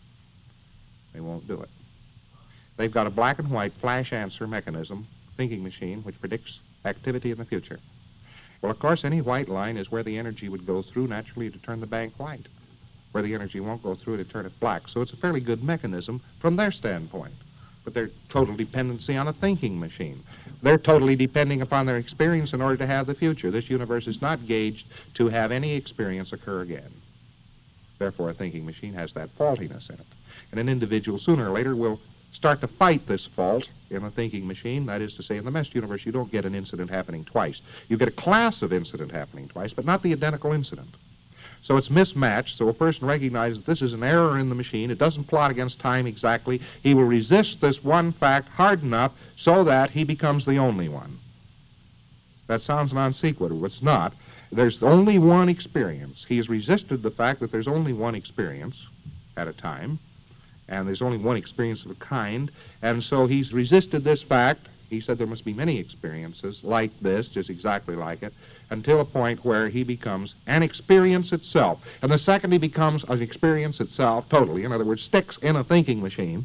They won't do it. They've got a black and white flash answer mechanism, thinking machine, which predicts activity in the future. Well, of course, any white line is where the energy would go through naturally to turn the bank white. Where the energy won't go through to turn it black. So it's a fairly good mechanism from their standpoint. But they're total dependency on a thinking machine. They're totally depending upon their experience in order to have the future. This universe is not gauged to have any experience occur again. Therefore, a thinking machine has that faultiness in it. And an individual, sooner or later, will start to fight this fault in a thinking machine. That is to say, in the mesh universe, you don't get an incident happening twice. You get a class of incident happening twice, but not the identical incident. So it's mismatched, so a person recognizes this is an error in the machine. It doesn't plot against time exactly. He will resist this one fact hard enough so that he becomes the only one. That sounds non sequitur, but it's not. There's only one experience. He has resisted the fact that there's only one experience at a time, and there's only one experience of a kind, and so he's resisted this fact. He said there must be many experiences like this, just exactly like it, until a point where he becomes an experience itself. And the second he becomes an experience itself, totally, in other words, sticks in a thinking machine,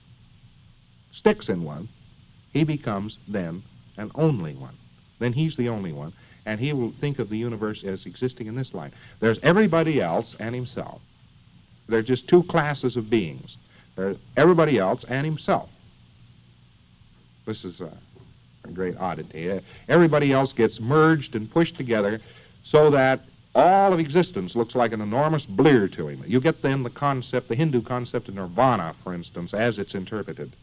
sticks in one, he becomes then an only one. Then he's the only one, and he will think of the universe as existing in this line. There's everybody else and himself. There are just two classes of beings. There's everybody else and himself. This is a, a great oddity. Uh, everybody else gets merged and pushed together so that all of existence looks like an enormous blear to him. You get then the concept, the Hindu concept of nirvana, for instance, as it's interpreted.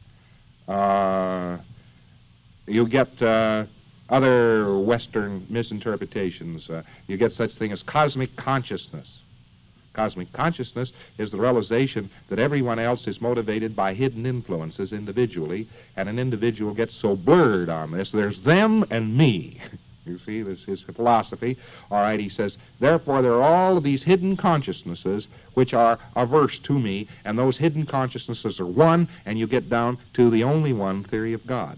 Uh, you get uh, other Western misinterpretations. Uh, you get such thing as cosmic consciousness. Cosmic consciousness is the realization that everyone else is motivated by hidden influences individually, and an individual gets so blurred on this, there's them and me. You see, this is philosophy. All right, he says, therefore there are all of these hidden consciousnesses which are averse to me, and those hidden consciousnesses are one, and you get down to the only one theory of God.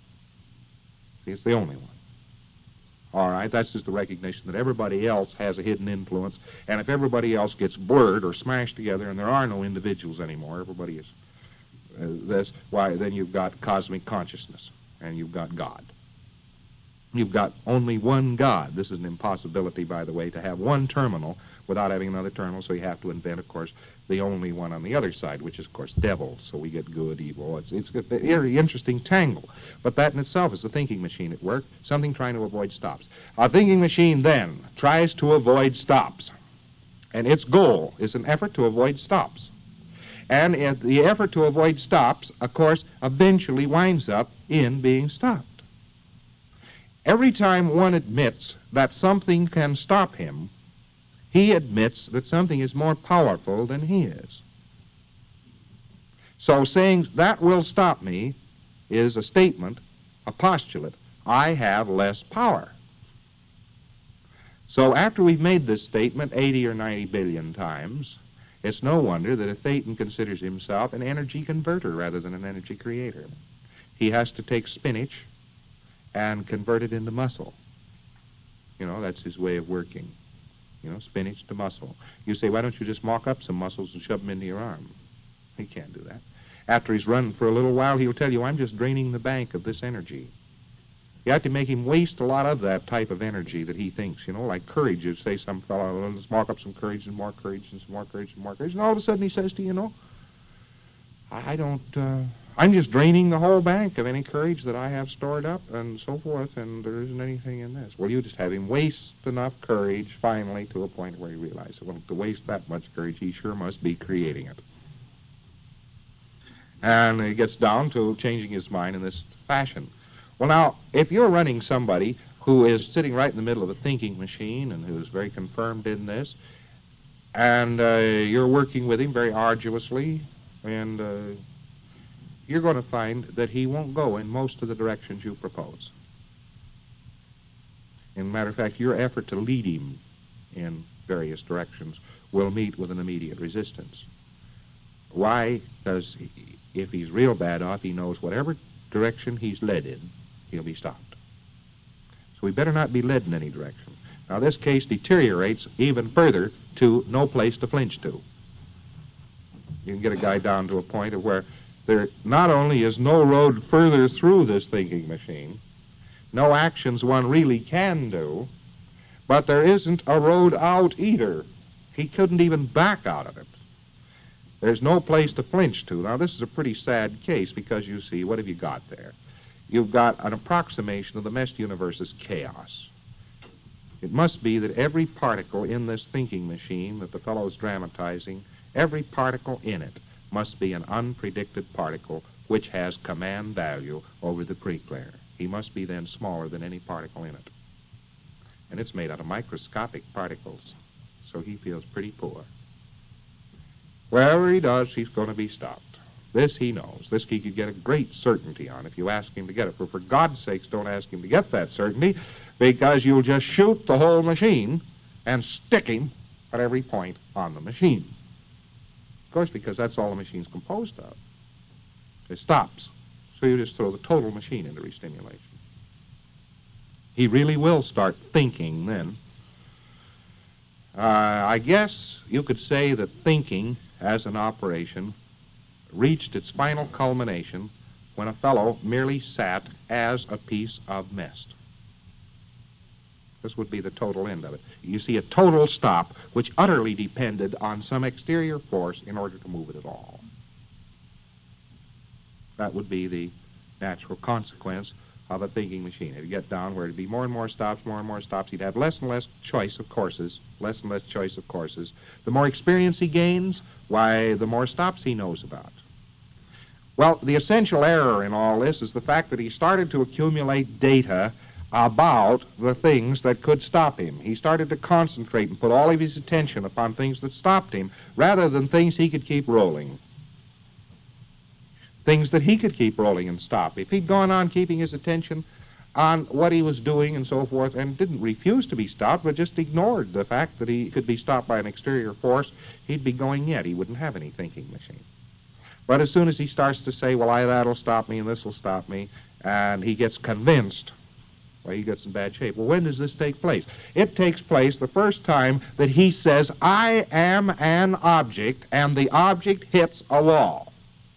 See, it's the only one. All right, that's just the recognition that everybody else has a hidden influence, and if everybody else gets blurred or smashed together and there are no individuals anymore, everybody is uh, this, why, then you've got cosmic consciousness, and you've got God. You've got only one God. This is an impossibility, by the way, to have one terminal without having another terminal, so you have to invent, of course, the only one on the other side, which is, of course, devil. So we get good, evil. It's, it's a very interesting tangle. But that in itself is a thinking machine at work, something trying to avoid stops. A thinking machine, then, tries to avoid stops. And its goal is an effort to avoid stops. And it, the effort to avoid stops, of course, eventually winds up in being stopped. Every time one admits that something can stop him, he admits that something is more powerful than he is. So saying that will stop me is a statement, a postulate. I have less power. So after we've made this statement eighty or ninety billion times, it's no wonder that a Thetan considers himself an energy converter rather than an energy creator. He has to take spinach and convert it into muscle. You know, that's his way of working. You know, spinach to muscle. You say, why don't you just mock up some muscles and shove them into your arm? He can't do that. After he's run for a little while, he'll tell you, I'm just draining the bank of this energy. You have to make him waste a lot of that type of energy that he thinks, you know, like courage. You say some fellow, let's mock up some courage and more courage and some more courage and more courage. And all of a sudden he says to you, you know, I don't, uh, I'm just draining the whole bank of any courage that I have stored up and so forth, and there isn't anything in this. Well, you just have him waste enough courage finally to a point where he realizes, well, to waste that much courage, he sure must be creating it. And he gets down to changing his mind in this fashion. Well, now, if you're running somebody who is sitting right in the middle of a thinking machine and who's very confirmed in this, and uh, you're working with him very arduously, and uh, you're going to find that he won't go in most of the directions you propose. In matter of fact, your effort to lead him in various directions will meet with an immediate resistance. Why? Because if he's real bad off, he knows whatever direction he's led in, he'll be stopped. So we better not be led in any direction. Now, this case deteriorates even further to no place to flinch to. You can get a guy down to a point of where there not only is no road further through this thinking machine, no actions one really can do, but there isn't a road out either. He couldn't even back out of it. There's no place to flinch to. Now, this is a pretty sad case because, you see, what have you got there? You've got an approximation of the meshed universe as chaos. It must be that every particle in this thinking machine that the fellow's dramatizing, every particle in it must be an unpredicted particle which has command value over the preclear. He must be then smaller than any particle in it. And it's made out of microscopic particles, so he feels pretty poor. Wherever he does, he's going to be stopped. This he knows. This he could get a great certainty on if you ask him to get it. For for God's sakes, don't ask him to get that certainty, because you'll just shoot the whole machine and stick him at every point on the machine. Of course, because that's all the machine's composed of. It stops. So you just throw the total machine into restimulation. He really will start thinking then. Uh, I guess you could say that thinking as an operation reached its final culmination when a fellow merely sat as a piece of mist. This would be the total end of it. You see, a total stop which utterly depended on some exterior force in order to move it at all. That would be the natural consequence of a thinking machine. It'd get down where it'd be more and more stops, more and more stops. He'd have less and less choice of courses, less and less choice of courses. The more experience he gains, why, the more stops he knows about. Well, the essential error in all this is the fact that he started to accumulate data about the things that could stop him. He started to concentrate and put all of his attention upon things that stopped him rather than things he could keep rolling. Things that he could keep rolling and stop. If he'd gone on keeping his attention on what he was doing and so forth and didn't refuse to be stopped but just ignored the fact that he could be stopped by an exterior force, he'd be going yet. He wouldn't have any thinking machine. But as soon as he starts to say, well, I, that'll stop me and this'll stop me, and he gets convinced, well, he gets in bad shape. Well, when does this take place? It takes place the first time that he says, I am an object, and the object hits a wall.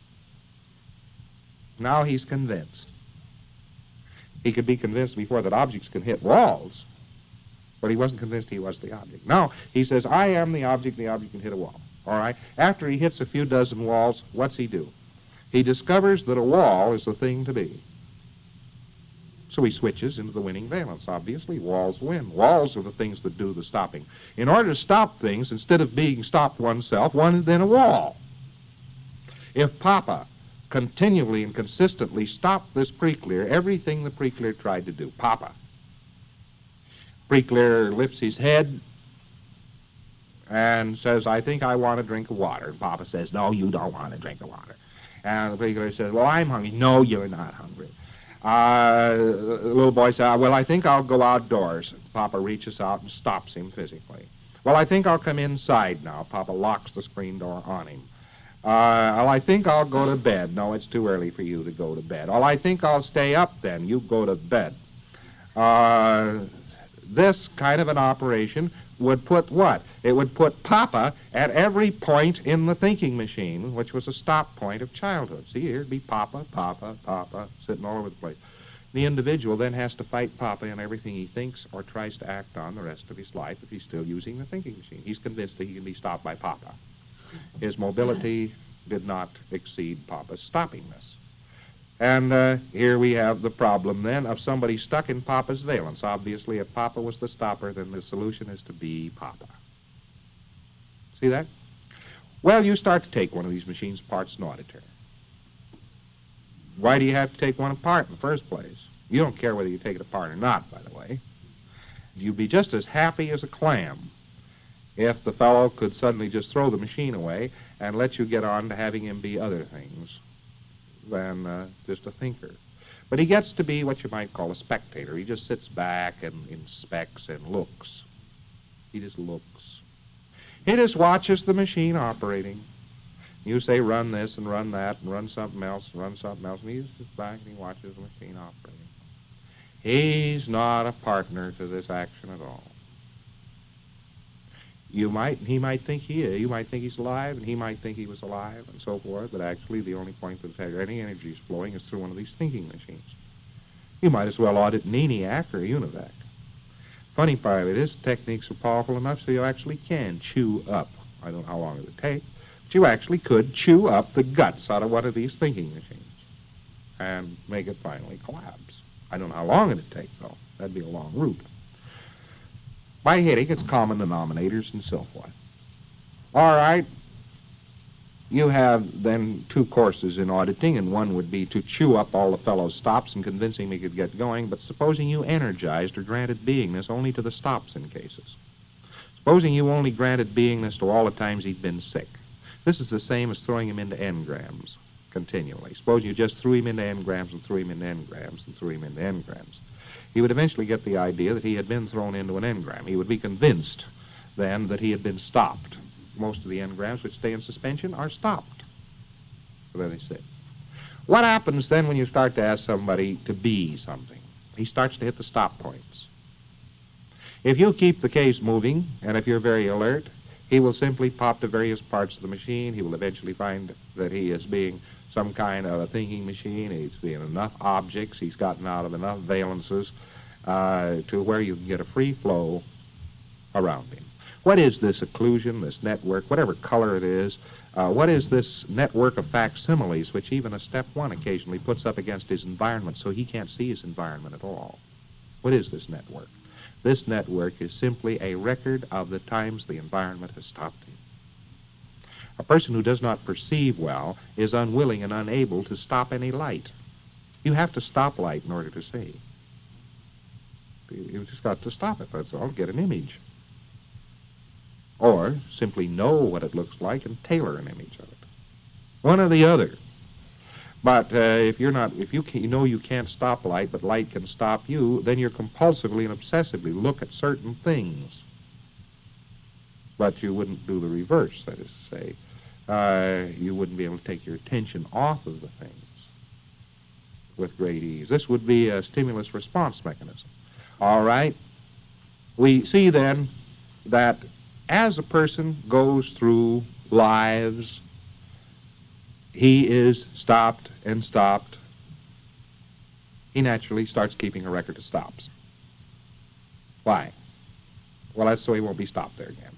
Now he's convinced. He could be convinced before that objects can hit walls, but he wasn't convinced he was the object. Now he says, I am the object, the object can hit a wall. All right? After he hits a few dozen walls, what's he do? He discovers that a wall is the thing to be. So he switches into the winning valence. Obviously, walls win. Walls are the things that do the stopping. In order to stop things, instead of being stopped oneself, one is then a wall. If Papa continually and consistently stopped this preclear, everything the preclear tried to do, Papa. Preclear lifts his head and says, I think I want a drink of water. And Papa says, no, you don't want a drink of water. And the preclear says, well, I'm hungry. No, you're not hungry. Uh, the little boy says, well, I think I'll go outdoors. Papa reaches out and stops him physically. Well, I think I'll come inside now. Papa locks the screen door on him. Uh, well, I think I'll go to bed. No, it's too early for you to go to bed. Well, I think I'll stay up then. You go to bed. Uh, this kind of an operation would put what? It would put Papa at every point in the thinking machine, which was a stop point of childhood. See, here'd be Papa, Papa, Papa, sitting all over the place. The individual then has to fight Papa in everything he thinks or tries to act on the rest of his life if he's still using the thinking machine. He's convinced that he can be stopped by Papa. His mobility did not exceed Papa's stoppingness. And uh, here we have the problem, then, of somebody stuck in Papa's valence. Obviously, if Papa was the stopper, then the solution is to be Papa. See that? Well, you start to take one of these machines apart as an auditor. Why do you have to take one apart in the first place? You don't care whether you take it apart or not, by the way. You'd be just as happy as a clam if the fellow could suddenly just throw the machine away and let you get on to having him be other things than uh, just a thinker. But he gets to be what you might call a spectator. He just sits back and inspects and looks. He just looks. He just watches the machine operating. You say run this and run that and run something else and run something else, and he just sits back and he watches the machine operating. He's not a partner to this action at all. You might, he might think he is. You might think he's alive, and he might think he was alive, and so forth, but actually the only point that any energy is flowing is through one of these thinking machines. You might as well audit an ENIAC or a UNIVAC. Funny part of it is, techniques are powerful enough so you actually can chew up. I don't know how long it would take, but you actually could chew up the guts out of one of these thinking machines and make it finally collapse. I don't know how long it'd take, though. That'd be a long route. By hitting its common denominators and so forth. All right. You have then two courses in auditing, and one would be to chew up all the fellow's stops and convince him he could get going, but supposing you energized or granted beingness only to the stops in cases. Supposing you only granted beingness to all the times he'd been sick. This is the same as throwing him into engrams continually. Suppose you just threw him into engrams and threw him into engrams and threw him into engrams. He would eventually get the idea that he had been thrown into an engram. He would be convinced then that he had been stopped. Most of the engrams which stay in suspension are stopped. So there they sit. What happens then when you start to ask somebody to be something? He starts to hit the stop points. If you keep the case moving, and if you're very alert, he will simply pop to various parts of the machine. He will eventually find that he is being some kind of a thinking machine. He's being enough objects. He's gotten out of enough valences uh, to where you can get a free flow around him. What is this occlusion, this network, whatever color it is? Uh, what is this network of facsimiles which even a step one occasionally puts up against his environment so he can't see his environment at all? What is this network? This network is simply a record of the times the environment has stopped him. A person who does not perceive well is unwilling and unable to stop any light. You have to stop light in order to see. You've just got to stop it, that's all, get an image. Or simply know what it looks like and tailor an image of it. One or the other. But uh, if you're not, if you, can, you know you can't stop light, but light can stop you, then you're compulsively and obsessively look at certain things. But you wouldn't do the reverse, that is to say. Uh, you wouldn't be able to take your attention off of the things with great ease. This would be a stimulus response mechanism. All right? We see then that as a person goes through lives, he is stopped and stopped. He naturally starts keeping a record of stops. Why? Well, that's so he won't be stopped there again.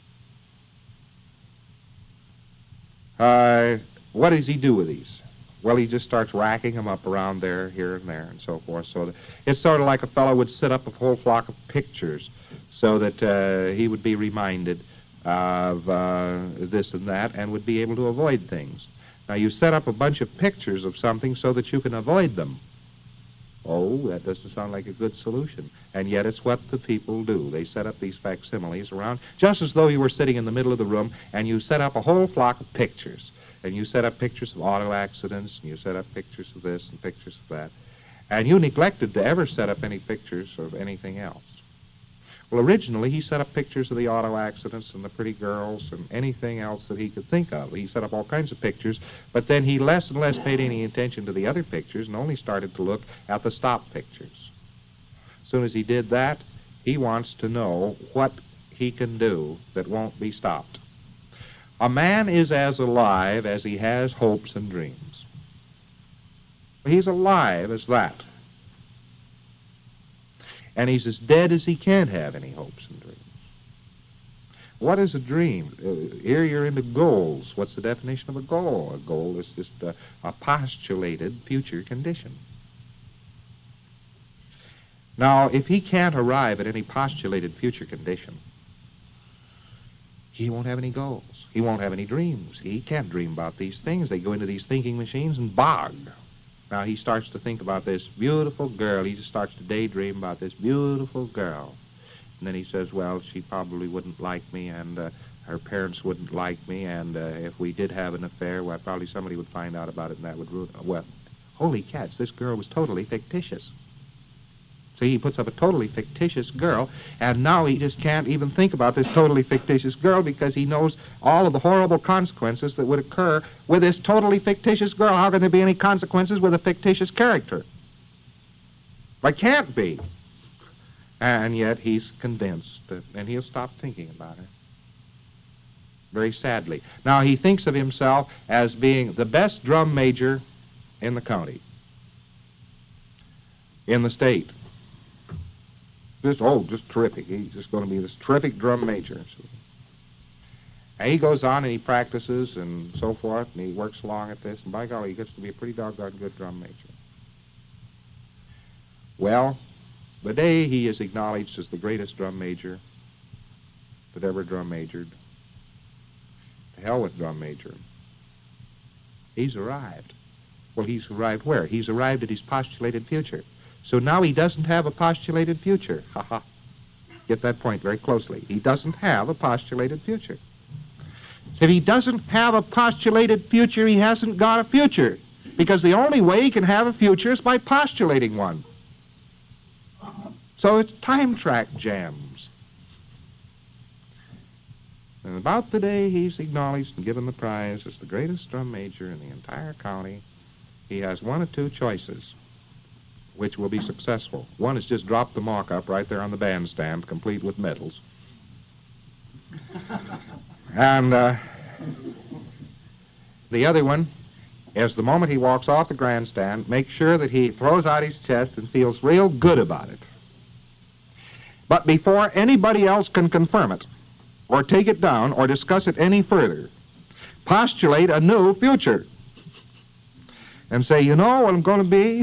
Uh, what does he do with these? Well, he just starts racking them up around there, here and there, and so forth. So that it's sort of like a fellow would set up a whole flock of pictures so that uh, he would be reminded of uh, this and that and would be able to avoid things. Now, you set up a bunch of pictures of something so that you can avoid them. Oh, that doesn't sound like a good solution. And yet it's what the people do. They set up these facsimiles around, just as though you were sitting in the middle of the room, and you set up a whole flock of pictures. And you set up pictures of auto accidents, and you set up pictures of this and pictures of that. And you neglected to ever set up any pictures of anything else. Well, originally, he set up pictures of the auto accidents and the pretty girls and anything else that he could think of. He set up all kinds of pictures, but then he less and less paid any attention to the other pictures and only started to look at the stop pictures. As soon as he did that, he wants to know what he can do that won't be stopped. A man is as alive as he has hopes and dreams. He's alive as that. And he's as dead as he can't have any hopes and dreams. What is a dream? Uh, here you're into goals. What's the definition of a goal? A goal is just a, a postulated future condition. Now, if he can't arrive at any postulated future condition, he won't have any goals. He won't have any dreams. He can't dream about these things. They go into these thinking machines and bog. Now, he starts to think about this beautiful girl. He just starts to daydream about this beautiful girl. And then he says, well, she probably wouldn't like me, and uh, her parents wouldn't like me, and uh, if we did have an affair, well, probably somebody would find out about it, and that would ruin it. Well, holy cats, this girl was totally fictitious. See, he puts up a totally fictitious girl, and now he just can't even think about this totally fictitious girl because he knows all of the horrible consequences that would occur with this totally fictitious girl. How can there be any consequences with a fictitious character? There can't be. And yet he's convinced, that, and he'll stop thinking about her. Very sadly. Now, he thinks of himself as being the best drum major in the county, in the state. Just, oh, just terrific. He's just going to be this terrific drum major. And he goes on and he practices and so forth, and he works along at this, and by golly, he gets to be a pretty doggone good drum major. Well, the day he is acknowledged as the greatest drum major that ever drum majored, to hell with drum major, he's arrived. Well, he's arrived where? He's arrived at his postulated future. So now he doesn't have a postulated future. Ha ha. Get that point very closely. He doesn't have a postulated future. If he doesn't have a postulated future, he hasn't got a future. Because the only way he can have a future is by postulating one. So it's time track jams. And about the day he's acknowledged and given the prize as the greatest drum major in the entire county, he has one of two choices which will be successful. One is just drop the mock-up right there on the bandstand, complete with medals. And uh, the other one is the moment he walks off the grandstand, make sure that he throws out his chest and feels real good about it. But before anybody else can confirm it, or take it down, or discuss it any further, postulate a new future. And say, you know what I'm going to be?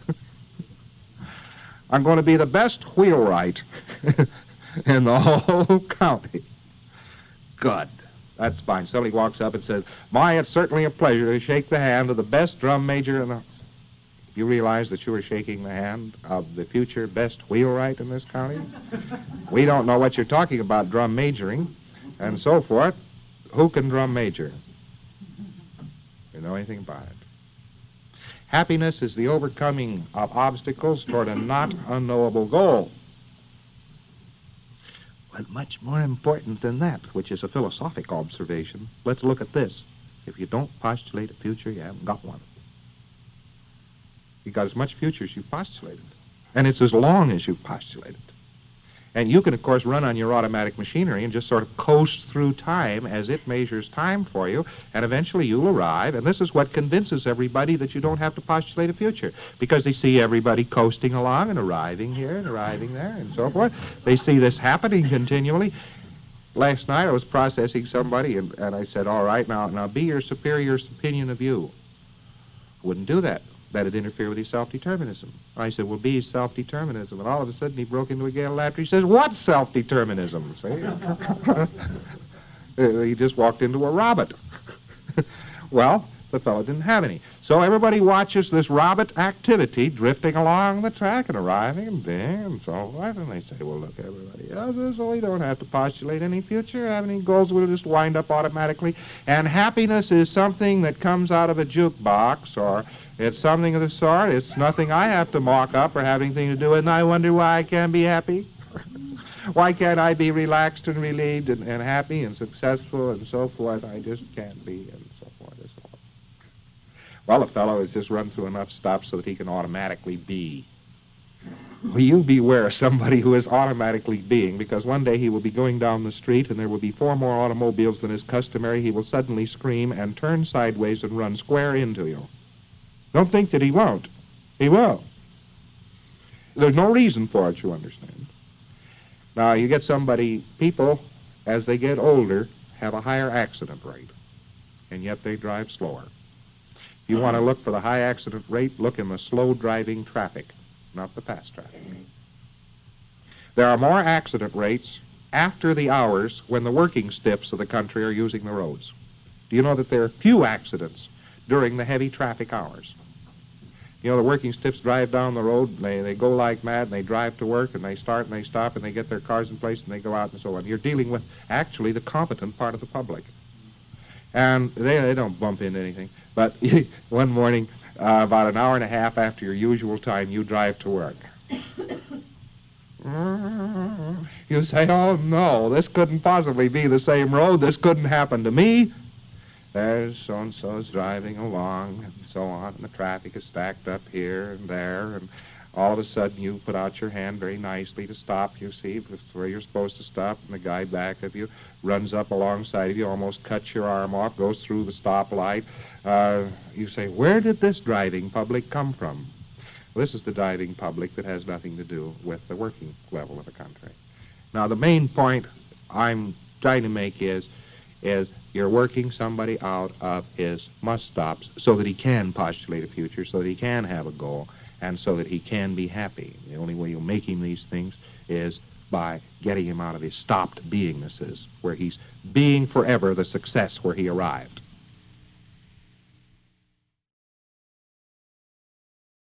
I'm going to be the best wheelwright in the whole county. Good. That's fine. Somebody walks up and says, my, it's certainly a pleasure to shake the hand of the best drum major in the... You realize that you are shaking the hand of the future best wheelwright in this county? We don't know what you're talking about, drum majoring, and so forth. Who can drum major? You know anything about it? Happiness is the overcoming of obstacles toward a not unknowable goal. But much more important than that, which is a philosophic observation, let's look at this. If you don't postulate a future, you haven't got one. You've got as much future as you've postulated. And it's as long as you've postulated. And you can, of course, run on your automatic machinery and just sort of coast through time as it measures time for you, and eventually you'll arrive. And this is what convinces everybody that you don't have to postulate a future, because they see everybody coasting along and arriving here and arriving there and so forth. They see this happening continually. Last night I was processing somebody, and, and I said, all right, now, now be your superior's opinion of you. I wouldn't do that. That'd interfere with his self-determinism. I said, well, be his self-determinism. And all of a sudden, he broke into a gale of laughter. He says, what self-determinism? See? He just walked into a robot. Well, the fellow didn't have any. So everybody watches this robot activity drifting along the track and arriving and bing and so forth. And they say, well, look, everybody else is, well, we don't have to postulate any future, have any goals, we'll just wind up automatically. And happiness is something that comes out of a jukebox, or it's something of the sort. It's nothing I have to mock up or have anything to do with, and I wonder why I can't be happy. Why can't I be relaxed and relieved and, and happy and successful and so forth? I just can't be, and so forth and so forth. Well, the fellow has just run through enough stops so that he can automatically be. Well, you beware of somebody who is automatically being, because one day he will be going down the street and there will be four more automobiles than is customary. He will suddenly scream and turn sideways and run square into you. Don't think that he won't. He will. There's no reason for it, you understand. Now, you get somebody, people, as they get older, have a higher accident rate, and yet they drive slower. If you want to look for the high accident rate, look in the slow driving traffic, not the fast traffic. There are more accident rates after the hours when the working stiffs of the country are using the roads. Do you know that there are few accidents during the heavy traffic hours? You know, the working stiffs drive down the road, and they, they go like mad, and they drive to work, and they start and they stop, and they get their cars in place, and they go out and so on. You're dealing with, actually, the competent part of the public. And they, they don't bump into anything. But one morning, uh, about an hour and a half after your usual time, you drive to work. You say, oh, no, this couldn't possibly be the same road. This couldn't happen to me. There's so-and-so's driving along and so on, and the traffic is stacked up here and there, and all of a sudden you put out your hand very nicely to stop, you see, where you're supposed to stop, and the guy back of you runs up alongside of you, almost cuts your arm off, goes through the stoplight. Uh, you say, where did this driving public come from? Well, this is the driving public that has nothing to do with the working level of the country. Now, the main point I'm trying to make is, is you're working somebody out of his must-stops so that he can postulate a future, so that he can have a goal, and so that he can be happy. The only way you'll make him these things is by getting him out of his stopped beingnesses, where he's being forever the success where he arrived.